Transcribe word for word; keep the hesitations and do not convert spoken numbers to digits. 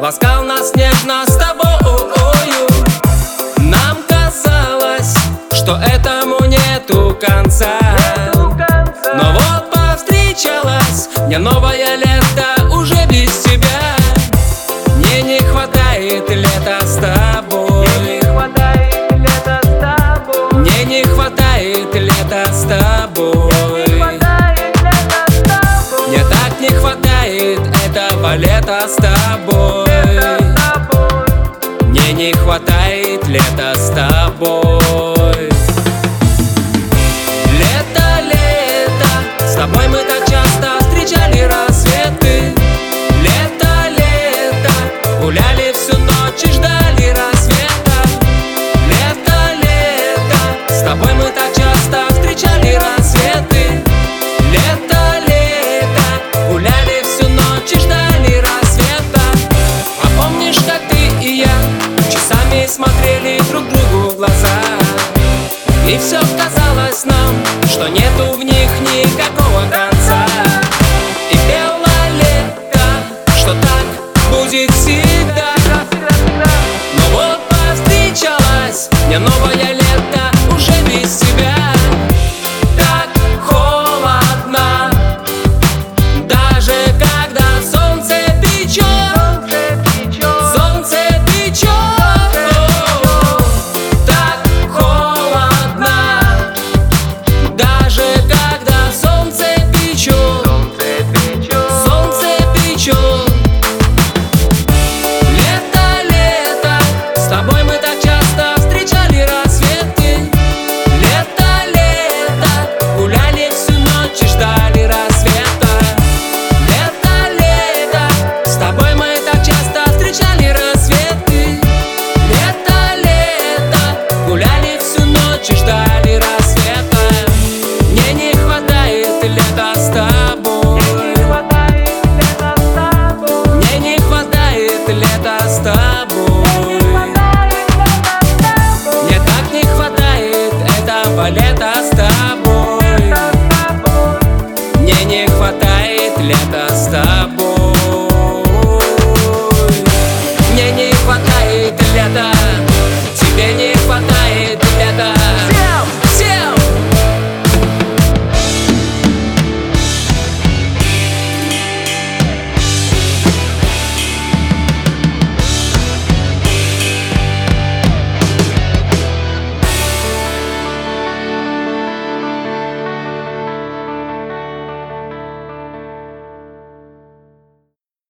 ласкал нас нежно с тобою. Нам казалось, что этому нету конца, но вот повстречалась мне новое лето уже без тебя. Мне не хватает лета с тобой, мне не хватает лета с тобой, мне не хватает лета с тобой. Мне так не хватает этого лета с тобой. Мне не хватает лета с тобой. Лето, лето, с тобой мы так часто встречали рассветы. Лето, лето, гуляли всю ночь и ждали рассвета. Лето, лето, с тобой мы так часто встречали рассветы. Лето, лето, гуляли всю ночь и ждали рассвета. А помнишь, как ты и я часами смотрели друг другу в глаза, и все